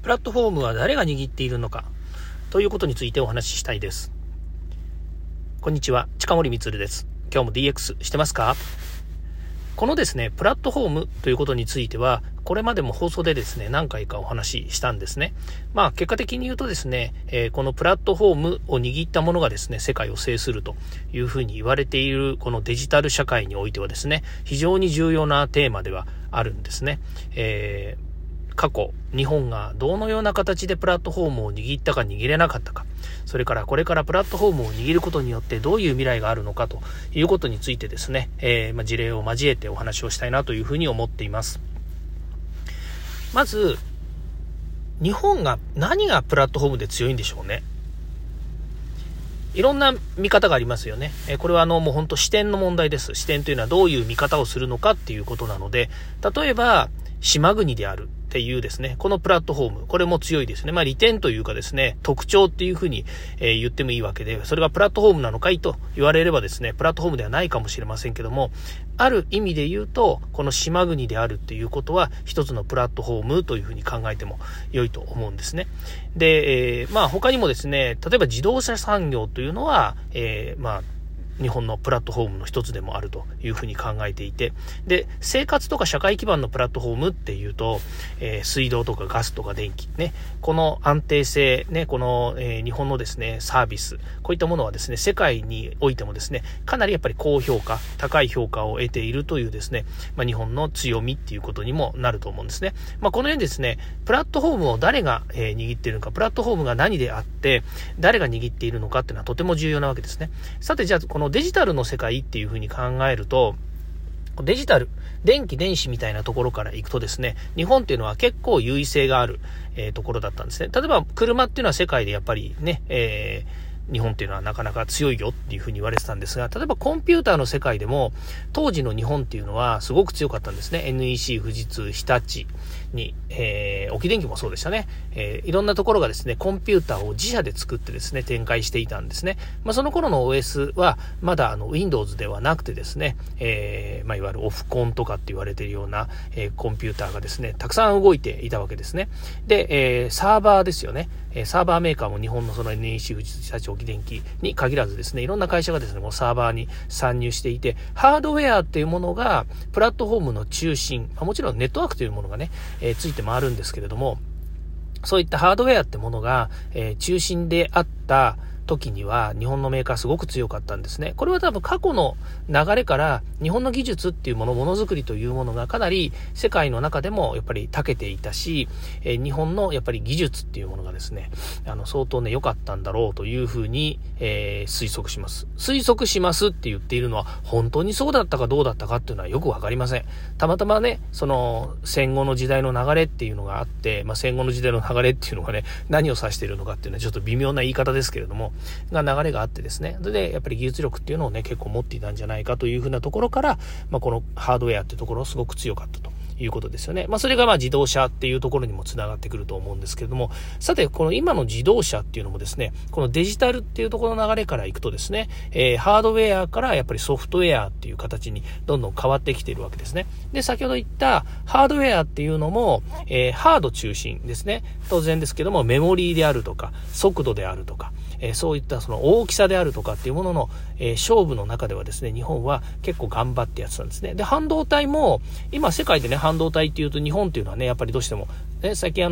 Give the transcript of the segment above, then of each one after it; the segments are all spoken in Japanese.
プラットフォームは誰が握っているのかということについてお話ししたいです。こんにちは、近森光です。今日も DX してますか？このですね、プラットフォームということについては、これまでも放送でですね、何回かお話ししたんですね。結果的に言うとですね、このプラットフォームを握ったものがですね、世界を制するというふうに言われているこのデジタル社会においてはですね、非常に重要なテーマではあるんですね。過去、日本がどのような形でプラットフォームを握ったか握れなかったか、それからこれからプラットフォームを握ることによってどういう未来があるのかということについてですね、事例を交えてお話をしたいなというふうに思っています。まず、日本が何がプラットフォームで強いんでしょうね。いろんな見方がありますよね。これはもう本当視点の問題です。視点というのはどういう見方をするのかっていうことなので、例えば島国であるっていうですね、このプラットフォーム、これも強いですね。利点というかですね、特徴っていうふうに、言ってもいいわけで、それがプラットフォームなのかいと言われればですね、プラットフォームではないかもしれませんけども、ある意味で言うと、この島国であるっていうことは一つのプラットフォームというふうに考えても良いと思うんですね。で、他にもですね、例えば自動車産業というのは、日本のプラットフォームの一つでもあるというふうに考えていて、で、生活とか社会基盤のプラットフォームっていうと、水道とかガスとか電気ね、この安定性ね、この、日本のですね、サービス、こういったものはですね、世界においてもですね、かなりやっぱり高評価、高い評価を得ているというですね、日本の強みっていうことにもなると思うんですね。このようにですね、プラットフォームを誰が、握っているのか、プラットフォームが何であって、誰が握っているのかっていうのはとても重要なわけですね。さて、じゃあこのデジタルの世界っていうふうに考えると、デジタル、電気電子みたいなところからいくとですね、日本っていうのは結構優位性がある、ところだったんですね。例えば車っていうのは世界でやっぱりね、日本っていうのはなかなか強いよっていうふうに言われてたんですが、例えばコンピューターの世界でも当時の日本っていうのはすごく強かったんですね。NEC、富士通、日立に、沖電機もそうでしたね。いろんなところがですね、コンピューターを自社で作ってですね、展開していたんですね。その頃の OS はまだWindows ではなくてですね、いわゆるオフコンとかって言われているような、コンピューターがですね、たくさん動いていたわけですね。で、サーバーですよね。サーバーメーカーも日本のその NEC、富士通、日立、沖電機に限らずですね、いろんな会社がですね、もうサーバーに参入していて、ハードウェアっていうものがプラットフォームの中心、もちろんネットワークというものがね、ついて回るんですけれども、そういったハードウェアってものが、中心であった時には日本のメーカーすごく強かったんですね。これは多分過去の流れから日本の技術っていうもの、ものづくりというものがかなり世界の中でもやっぱり長けていたし、日本のやっぱり技術っていうものがですね、相当ね良かったんだろうというふうに、推測します。推測しますって言っているのは本当にそうだったかどうだったかっていうのはよくわかりません。たまたまね、その戦後の時代の流れっていうのがあって、戦後の時代の流れっていうのがね、何を指しているのかっていうのはちょっと微妙な言い方ですけれども、流れがあってですね。で、やっぱり技術力っていうのをね、結構持っていたんじゃないかというふうなところから、このハードウェアっていうところすごく強かったということですよね。それが自動車っていうところにもつながってくると思うんですけれども、さて、この今の自動車っていうのもですね、このデジタルっていうところの流れからいくとですね、ハードウェアからやっぱりソフトウェアっていう形にどんどん変わってきているわけですね。で、先ほど言ったハードウェアっていうのも、ハード中心ですね。当然ですけども、メモリーであるとか、速度であるとか、そういったその大きさであるとかっていうものの、勝負の中ではですね、日本は結構頑張ってやってたんですね。で、半導体も、今世界でね、半導体っていうと日本っていうのはね、やっぱりどうしても、最近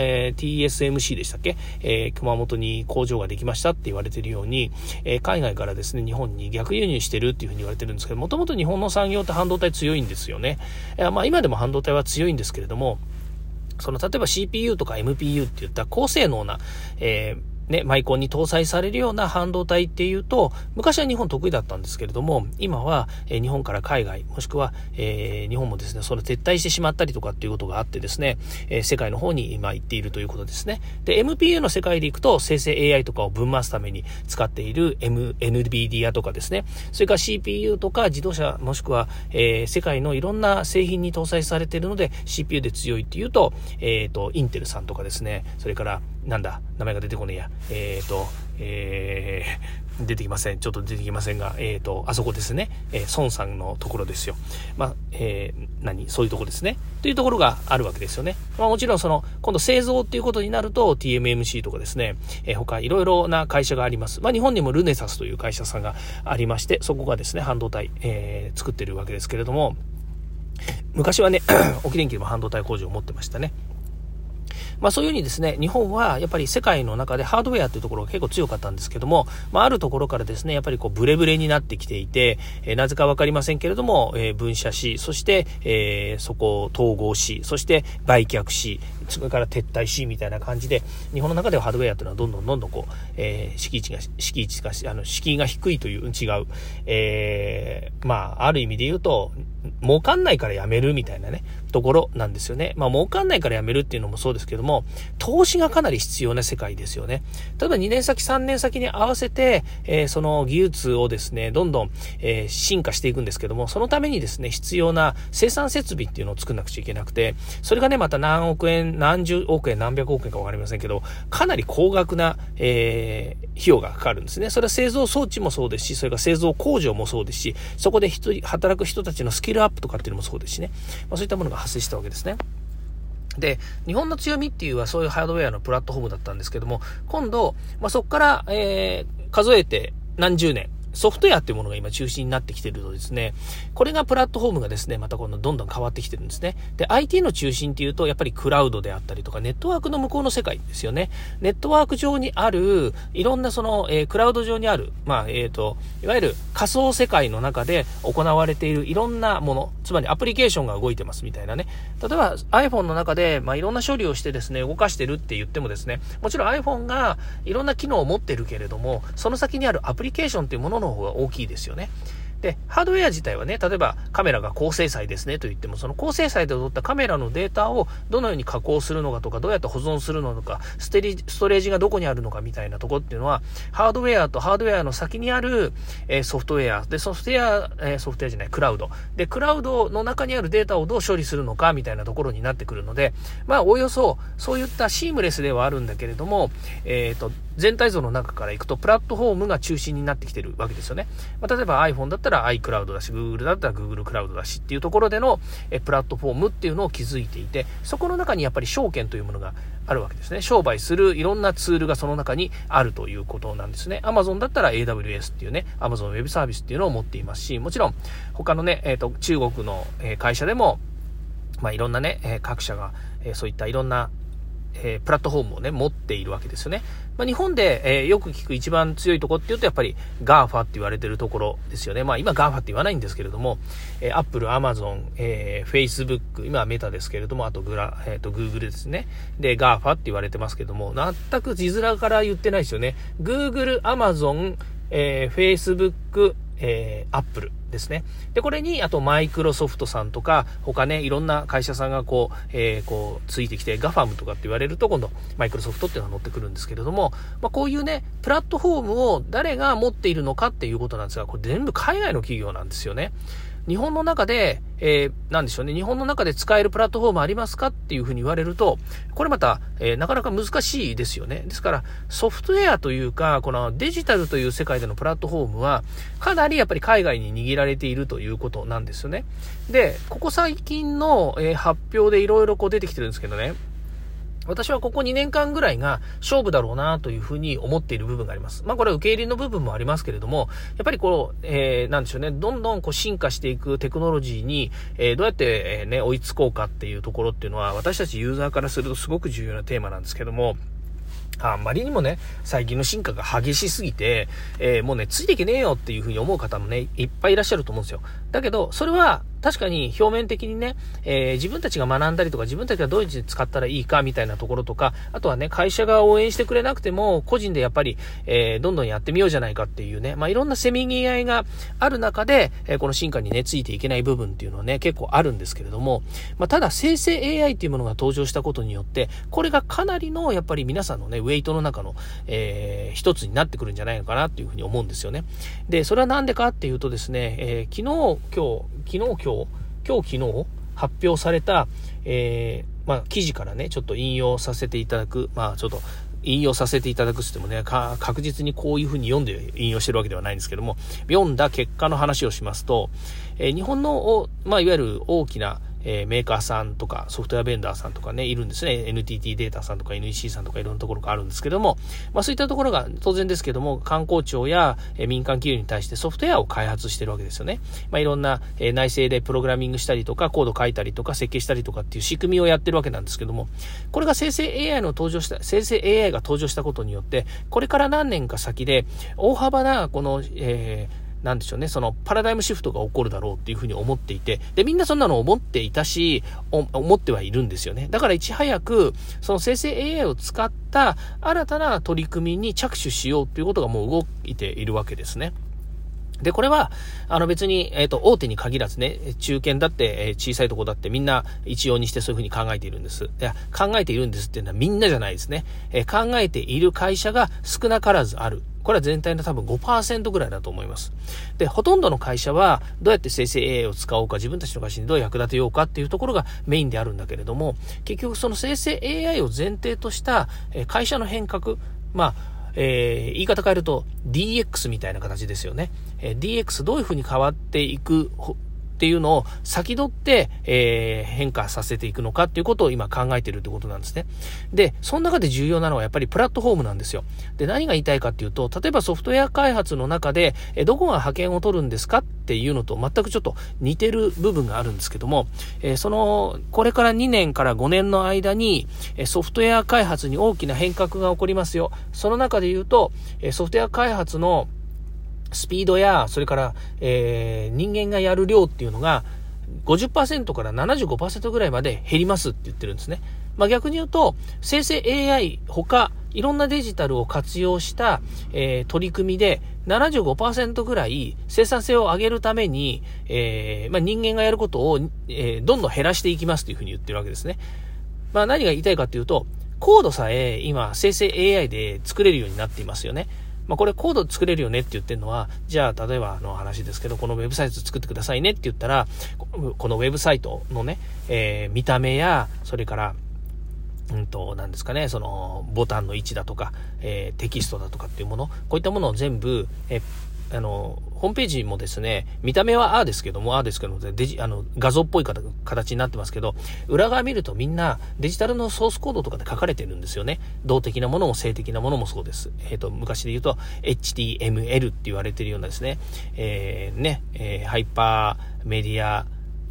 TSMC でしたっけ、熊本に工場ができましたって言われているように、海外からですね、日本に逆輸入してるっていうふうに言われてるんですけど、もともと日本の産業って半導体強いんですよね。今でも半導体は強いんですけれども、例えば CPU とか MPU っていった高性能な、マイコンに搭載されるような半導体っていうと、昔は日本得意だったんですけれども、今は、日本から海外、もしくは、日本もですね、それ撤退してしまったりとかっていうことがあってですね、世界の方に今行っているということですね。で、MPU の世界で行くと、生成 AI とかを分回すために使っている NVIDIA とかですね、それから CPU とか自動車、もしくは、世界のいろんな製品に搭載されているので、CPU で強いっていうと、インテルさんとかですね、それから、名前が出てこねえや。 出てきません。ちょっと出てきませんが、あそこですね。孫さんのところですよ。そういうところですね。というところがあるわけですよね。もちろん今度製造っていうことになると TMMC とかですね、他いろいろな会社があります。日本にもルネサスという会社さんがありまして、そこがですね、半導体、作ってるわけですけれども、昔はね、沖電機でも半導体工場を持ってましたね。そういうふうにですね、日本はやっぱり世界の中でハードウェアというところが結構強かったんですけども、あるところからですね、やっぱりブレブレになってきていて、なぜかわかりませんけれども、分社し、そして、そこを統合し、そして売却し、それから撤退しみたいな感じで、日本の中ではハードウェアというのはどんどん敷居が低いという違う、ある意味で言うと儲かんないからやめるみたいなねところなんですよね。儲かんないからやめるっていうのもそうですけども、投資がかなり必要な世界ですよね。例えば2年先3年先に合わせて、その技術をですねどんどん、進化していくんですけども、そのためにですね必要な生産設備っていうのを作んなくちゃいけなくて、それがねまた何億円何十億円何百億円か分かりませんけど、かなり高額な、費用がかかるんですね。それは製造装置もそうですし、それから製造工場もそうですし、そこで働く人たちのスキルアップとかっていうのもそうですしね、そういったものが発生したわけですね。で、日本の強みっていうのはそういうハードウェアのプラットフォームだったんですけども、今度、そこから、数えて何十年、ソフトウェアっていうものが今中心になってきているとですね、これがプラットフォームがですね、またどんどん変わってきてるんですね。で、IT の中心っていうと、やっぱりクラウドであったりとか、ネットワークの向こうの世界ですよね。ネットワーク上にある、いろんなクラウド上にある、いわゆる仮想世界の中で行われているいろんなもの、つまりアプリケーションが動いてますみたいなね。例えば iPhone の中で、いろんな処理をしてですね、動かしてるって言ってもですね、もちろん iPhone がいろんな機能を持ってるけれども、その先にあるアプリケーションっていうものの方が大きいですよね。で、ハードウェア自体はね、例えばカメラが高精細ですねと言っても、その高精細で撮ったカメラのデータをどのように加工するのかとか、どうやって保存するのか、ストレージがどこにあるのかみたいなところっていうのは、ハードウェアとハードウェアの先にある、ソフトウェアで、クラウドで、クラウドの中にあるデータをどう処理するのかみたいなところになってくるので、おおよそそういったシームレスではあるんだけれども、全体像の中からいくとプラットフォームが中心になってきてるわけですよね。例えば iPhone だったら iCloud だし、Google だったら Google クラウドだしっていうところでのプラットフォームっていうのを築いていて、そこの中にやっぱり証券というものがあるわけですね。商売するいろんなツールがその中にあるということなんですね。Amazon だったら AWS っていうね、Amazon Web サービスっていうのを持っていますし、もちろん他のね、中国の会社でも、いろんなね、各社がそういったいろんなプラットフォームをね持っているわけですよね。日本で、よく聞く一番強いところっていうとやっぱり GAFA って言われてるところですよね。今 GAFA って言わないんですけれども、Apple、Amazon、Facebook、今はメタですけれども、あとGoogle ですね。で GAFA って言われてますけども、全く字面から言ってないですよね。Google、Amazon、Facebook、Apple ですね。で、これに、あと、マイクロソフトさんとか、他ね、いろんな会社さんがついてきて、GAFAM とかって言われると、今度、マイクロソフトっていうのが乗ってくるんですけれども、こういうね、プラットフォームを誰が持っているのかっていうことなんですが、これ全部海外の企業なんですよね。日本の中で、なんでしょうね、日本の中で使えるプラットフォームありますかっていうふうに言われると、これまた、なかなか難しいですよね。ですから、ソフトウェアというか、このデジタルという世界でのプラットフォームは、かなりやっぱり海外に握られているということなんですよね。で、ここ最近の、発表でいろいろ出てきてるんですけどね、私はここ2年間ぐらいが勝負だろうなというふうに思っている部分があります。これは受け入れの部分もありますけれども、やっぱりなんでしょうね、どんどん進化していくテクノロジーに、どうやって、追いつこうかっていうところっていうのは、私たちユーザーからするとすごく重要なテーマなんですけども、あんまりにもね、最近の進化が激しすぎて、もうね、ついていけねえよっていうふうに思う方もね、いっぱいいらっしゃると思うんですよ。だけど、それは、確かに表面的にね、自分たちが学んだりとか、自分たちがどういうふうに使ったらいいかみたいなところとか、あとはね、会社が応援してくれなくても、個人でやっぱり、どんどんやってみようじゃないかっていうね、いろんなせめぎ合いがある中で、この進化にね、ついていけない部分っていうのはね、結構あるんですけれども、ただ生成 AI っていうものが登場したことによって、これがかなりの、やっぱり皆さんのね、ウェイトの中の、一つになってくるんじゃないのかなっていうふうに思うんですよね。で、それはなんでかっていうとですね、昨日発表された、記事からねちょっと引用させていただく、ちょっと引用させていただくって言ってもね、確実にこういうふうに読んで引用してるわけではないんですけども、読んだ結果の話をしますと、日本の、いわゆる大きなメーカーさんとかソフトウェアベンダーさんとかね、いるんですね。NTT データさんとか NEC さんとかいろんなところがあるんですけども、そういったところが当然ですけども、観光庁や民間企業に対してソフトウェアを開発してるわけですよね。いろんな内政でプログラミングしたりとか、コード書いたりとか、設計したりとかっていう仕組みをやってるわけなんですけども、これが生成 AI が登場したことによって、これから何年か先で大幅なこの、なんでしょうね、そのパラダイムシフトが起こるだろうっていうふうに思っていて、で、みんなそんなの思っていたし、思ってはいるんですよね。だからいち早く、その生成 AI を使った新たな取り組みに着手しようということがもう動いているわけですね。で、これは、別に、大手に限らずね、中堅だって、小さいとこだってみんな一様にしてそういうふうに考えているんです。いや、考えているんですっていうのはみんなじゃないですね。考えている会社が少なからずある。これは全体の多分 5% ぐらいだと思います。で、ほとんどの会社はどうやって生成 AI を使おうか、自分たちの会社にどう役立てようかっていうところがメインであるんだけれども、結局その生成 AI を前提とした会社の変革、言い方変えると DX みたいな形ですよね。DX どういうふうに変わっていくっていうのを先取って、変化させていくのかっていうことを今考えているってことなんですね。で、その中で重要なのはやっぱりプラットフォームなんですよ。で、何が言いたいかっていうと、例えばソフトウェア開発の中で、どこが覇権を取るんですかっていうのと全くちょっと似てる部分があるんですけども、これから2年から5年の間に、ソフトウェア開発に大きな変革が起こりますよ。その中で言うと、ソフトウェア開発のスピードや、それから、人間がやる量っていうのが 50% から 75% ぐらいまで減りますって言ってるんですね。逆に言うと、生成 AI 他、いろんなデジタルを活用した、取り組みで 75% ぐらい生産性を上げるために、人間がやることを、どんどん減らしていきますというふうに言ってるわけですね。何が言いたいかというと、コードさえ今生成 AI で作れるようになっていますよね。これコード作れるよねって言ってるのは、じゃあ例えばの話ですけど、このウェブサイト作ってくださいねって言ったら、このウェブサイトのね、見た目や、それからなんですかね、そのボタンの位置だとか、テキストだとかっていうもの、こういったものを全部、ホームページもですね、見た目はですけども、画像っぽい形になってますけど、裏側見るとみんなデジタルのソースコードとかで書かれてるんですよね。動的なものも静的なものもそうです。昔で言うと HTML って言われてるようなですね、ハイパーメディア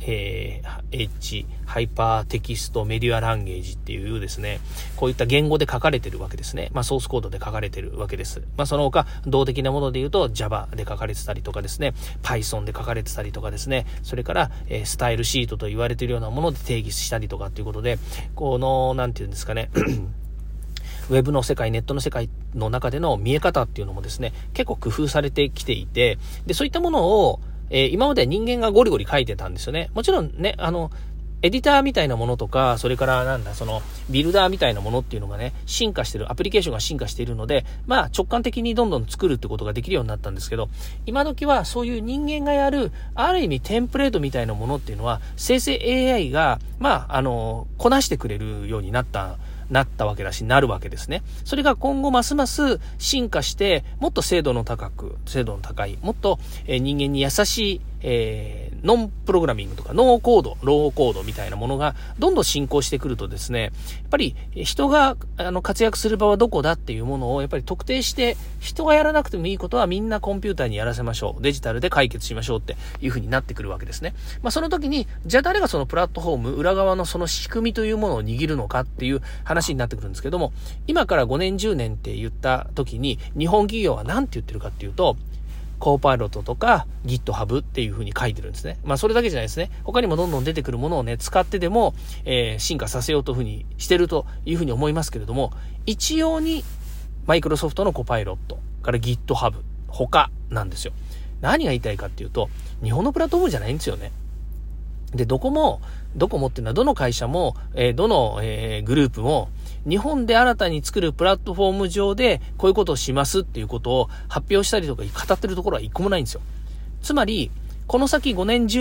ハイパーテキストメディアランゲージっていうですね、こういった言語で書かれてるわけですね。ソースコードで書かれてるわけです。その他動的なもので言うと Java で書かれてたりとかですね、Python で書かれてたりとかですね、それから、スタイルシートと言われているようなもので定義したりとかっていうことで、なんていうんですかねウェブの世界、ネットの世界の中での見え方っていうのもですね、結構工夫されてきていて、で、そういったものを今までは人間がゴリゴリ書いてたんですよね。もちろんね、エディターみたいなものとか、それからビルダーみたいなものっていうのがね、進化してる、アプリケーションが進化しているので、直感的にどんどん作るってことができるようになったんですけど、今時はそういう人間がやる、ある意味テンプレートみたいなものっていうのは、生成 AI が、こなしてくれるようになったわけだし、なるわけですね。それが今後ますます進化して、もっと精度の高い、もっと人間に優しい、ノンプログラミングとかノーコード、ローコードみたいなものがどんどん進行してくるとですね、やっぱり人が活躍する場はどこだっていうものをやっぱり特定して、人がやらなくてもいいことはみんなコンピューターにやらせましょう。デジタルで解決しましょうっていう風になってくるわけですね。その時に、じゃあ誰がそのプラットフォーム、裏側のその仕組みというものを握るのかっていう話になってくるんですけども、今から5年10年って言った時に、日本企業は何て言ってるかっていうと、コーパイロットとか GitHub っていう風に書いてるんですね。それだけじゃないですね。他にもどんどん出てくるものをね、使ってでも、進化させようという風にしてるという風に思いますけれども、一様にマイクロソフトのコパイロットから GitHub 他なんですよ。何が言いたいかっていうと、日本のプラットフォームじゃないんですよね。で、どこもっていうのはどの会社も、どの、グループも日本で新たに作るプラットフォーム上でこういうことをしますっていうことを発表したりとか語ってるところは一個もないんですよ。つまり、この先5年10年、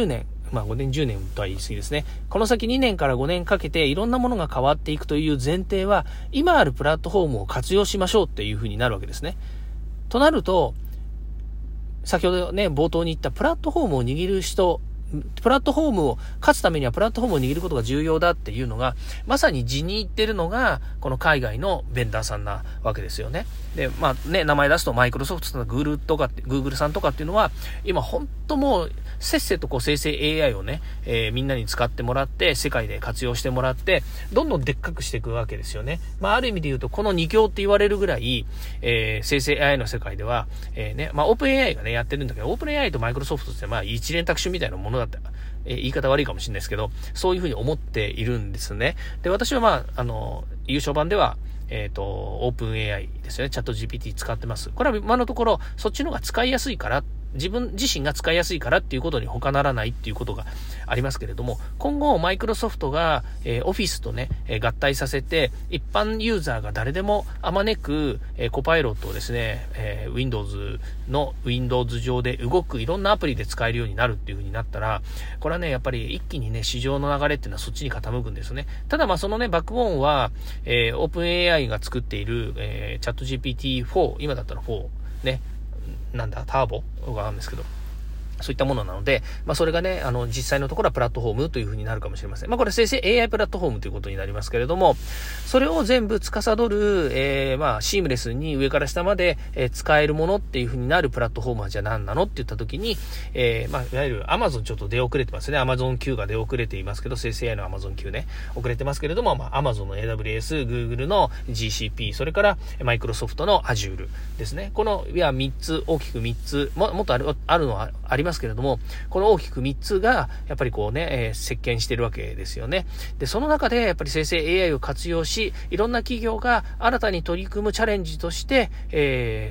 5年10年とは言い過ぎですね。この先2年から5年かけていろんなものが変わっていくという前提は、今あるプラットフォームを活用しましょうっていう風になるわけですね。となると、先ほどね、冒頭に言ったプラットフォームを握る人、プラットフォームを勝つためにはプラットフォームを握ることが重要だっていうのが、まさに地に言ってるのが、この海外のベンダーさんなわけですよね。で、名前出すとマイクロソフトとかグーグルさんとかっていうのは、今本当もう、せっせと生成 AI をね、みんなに使ってもらって、世界で活用してもらって、どんどんでっかくしていくわけですよね。ある意味で言うと、この二強って言われるぐらい、生成 AI の世界では、オープン AI がね、やってるんだけど、オープン AI とマイクロソフトって一連卓種みたいなものだった。言い方悪いかもしれないですけど、そういうふうに思っているんですね。で、私は優勝版では、オープン AI ですよね。チャット GPT 使ってます。これは今のところ、そっちの方が使いやすいから、自分自身が使いやすいからっていうことに他ならないっていうことがありますけれども、今後マイクロソフトが、オフィスとね、合体させて一般ユーザーが誰でもあまねく、コパイロットをですね、Windows 上で動くいろんなアプリで使えるようになるっていう風になったら、これはね、やっぱり一気にね、市場の流れっていうのはそっちに傾くんですね。ただそのね、バックボーンは、オープン AI が作っている、チャット GPT-4、今だったら4ね、ターボがあるんですけど、そういったものなので、それがね、実際のところはプラットフォームという風になるかもしれません。これ生成 AI プラットフォームということになりますけれども、それを全部司る、シームレスに上から下まで、使えるものっていう風になるプラットフォームはじゃあ何なのって言った時に、いわゆる Amazon ちょっと出遅れてますね。Amazon Q が出遅れていますけど、生成 AI の Amazon Q ね、遅れてますけれども、Amazon の AWS、Google の GCP、それから Microsoft の Azure ですね。この、3つ、大きく3つ、もっとあるのはありますけれども、この大きく3つがやっぱり席巻してるわけですよね。で、その中でやっぱり生成 AI を活用し、いろんな企業が新たに取り組むチャレンジとして、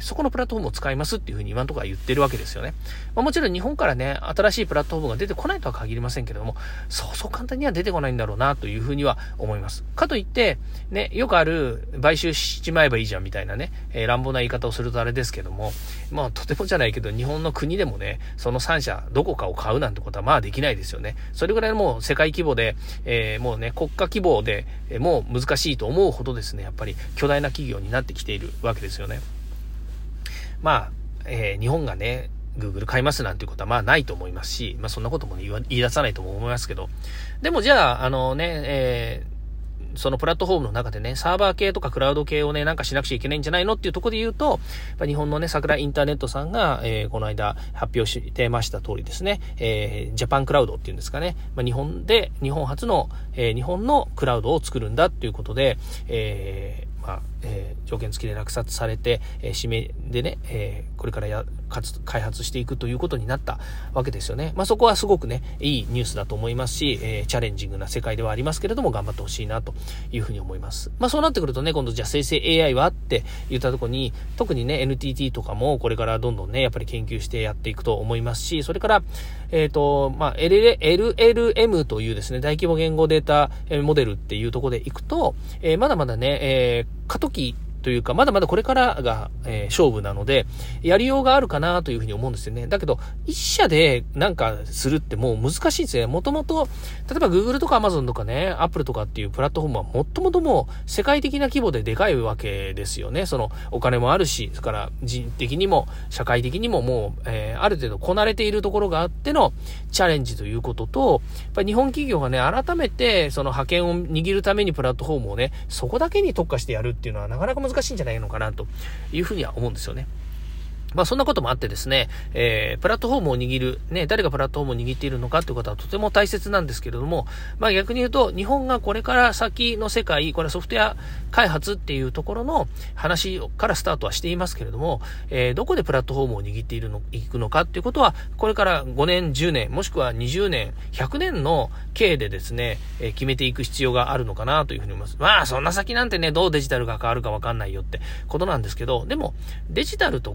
そこのプラットフォームを使いますっていうふうに今のところは言ってるわけですよね。もちろん日本からね、新しいプラットフォームが出てこないとは限りませんけれども、そう簡単には出てこないんだろうなというふうには思います。かといって、ね、よくある買収しちまえばいいじゃんみたいなね、乱暴な言い方をするとあれですけども、とてもじゃないけど、日本の国でもね、その3社どこかを買うなんてことはできないですよね。それぐらいもう世界規模で、もうね、国家規模で、もう難しいと思うほどですね、やっぱり巨大な企業になってきているわけですよね。日本がね、Google 買いますなんていうことはないと思いますし、そんなことも言い出さないとも思いますけど、でもじゃあ、そのプラットフォームの中でね、サーバー系とかクラウド系をね、なんかしなくちゃいけないんじゃないのっていうところで言うと、日本のね、桜インターネットさんが、この間発表してました通りですね、ジャパンクラウドっていうんですかね、日本初の、日本のクラウドを作るんだっていうことで、条件付きで落札されて、指名でね、これから開発していくということになったわけですよね。そこはすごくね、いいニュースだと思いますし、チャレンジングな世界ではありますけれども、頑張ってほしいなというふうに思います。そうなってくるとね、今度じゃあ生成 AI はって言ったところに、特にね、NTT とかもこれからどんどんね、やっぱり研究してやっていくと思いますし、それから、LLM というですね、大規模言語データモデルっていうところでいくと、まだまだね、過渡期というか、まだまだこれからが、勝負なので、やりようがあるかなというふうに思うんですよね。だけど、一社でなんかするってもう難しいですね。もともと、例えば Google とか Amazon とかね、Apple とかっていうプラットフォームはもともともう世界的な規模ででかいわけですよね。そのお金もあるし、それから人的にも社会的にももう、ある程度こなれているところがあってのチャレンジということと、やっぱり日本企業がね、改めてその覇権を握るためにプラットフォームをね、そこだけに特化してやるっていうのはなかなか難しいんじゃないのかなというふうには思うんですよね。そんなこともあってですね、プラットフォームを握る、ね、誰がプラットフォームを握っているのかということはとても大切なんですけれども、逆に言うと、日本がこれから先の世界、これはソフトウェア開発っていうところの話からスタートはしていますけれども、どこでプラットフォームを握っていくのかっていうことは、これから5年、10年、もしくは20年、100年の経でですね、決めていく必要があるのかなというふうに思います。そんな先なんてね、どうデジタルが変わるかわかんないよってことなんですけど、でも、デジタルとか、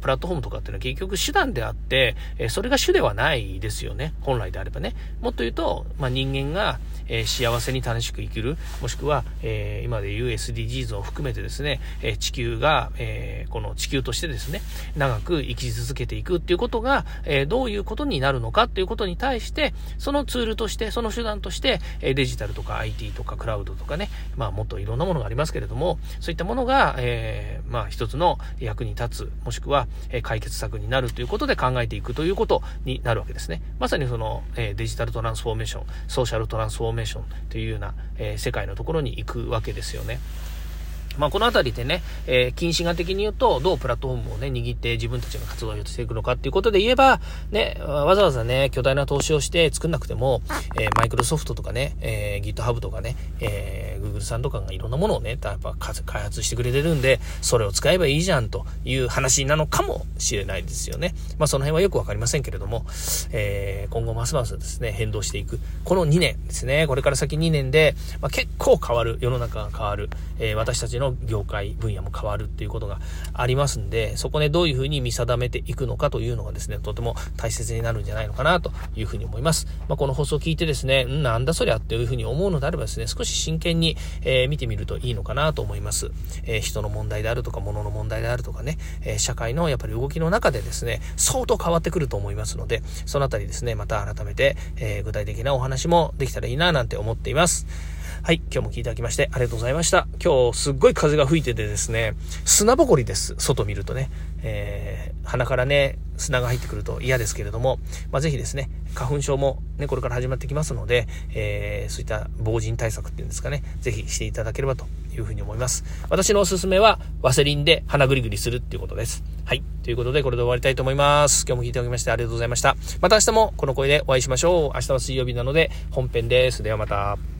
プラットフォームとかっていうのは結局手段であって、それが主ではないですよね。本来であればね。もっと言うと、人間が、幸せに楽しく生きる、もしくは、今でいう SDGs を含めてですね、地球が、この地球としてですね、長く生き続けていくっていうことが、どういうことになるのかっていうことに対して、そのツールとして、その手段として、デジタルとか IT とかクラウドとかね、もっといろんなものがありますけれども、そういったものが、一つの役に立つ、もしくは、解決策になるということで考えていくということになるわけですね。まさにその、デジタルトランスフォーメーション、ソーシャルトランスフォーメーションというような、世界のところに行くわけですよね。このあたりでね、近視眼的に言うと、どうプラットフォームをね、握って自分たちの活動をしていくのかっていうことで言えば、ね、わざわざね、巨大な投資をして作んなくても、マイクロソフトとかね、GitHub とかね、Google さんとかがいろんなものをね、やっぱ開発してくれてるんで、それを使えばいいじゃんという話なのかもしれないですよね。その辺はよくわかりませんけれども、今後ますますですね、変動していく。この2年ですね、これから先2年で、結構変わる、世の中が変わる、私たちの業界分野も変わるっていうことがありますんで、そこねどういうふうに見定めていくのかというのがですね、とても大切になるんじゃないのかなというふうに思います。この放送を聞いてですね、なんだそりゃっていうふうに思うのであればですね、少し真剣に、見てみるといいのかなと思います。人の問題であるとか物の問題であるとかね、社会のやっぱり動きの中でですね、相当変わってくると思いますので、そのあたりですね、また改めて、具体的なお話もできたらいいななんて思っています。はい、今日も聞いていただきましてありがとうございました。今日すっごい風が吹いててですね、砂ぼこりです。外見るとね、鼻からね砂が入ってくると嫌ですけれども、ぜひですね、花粉症もねこれから始まってきますので、そういった防塵対策っていうんですかね、ぜひしていただければというふうに思います。私のおすすめはワセリンで鼻ぐりぐりするっていうことです。はい、ということでこれで終わりたいと思います。今日も聞いていただきましてありがとうございました。また明日もこの声でお会いしましょう。明日は水曜日なので本編です。ではまた。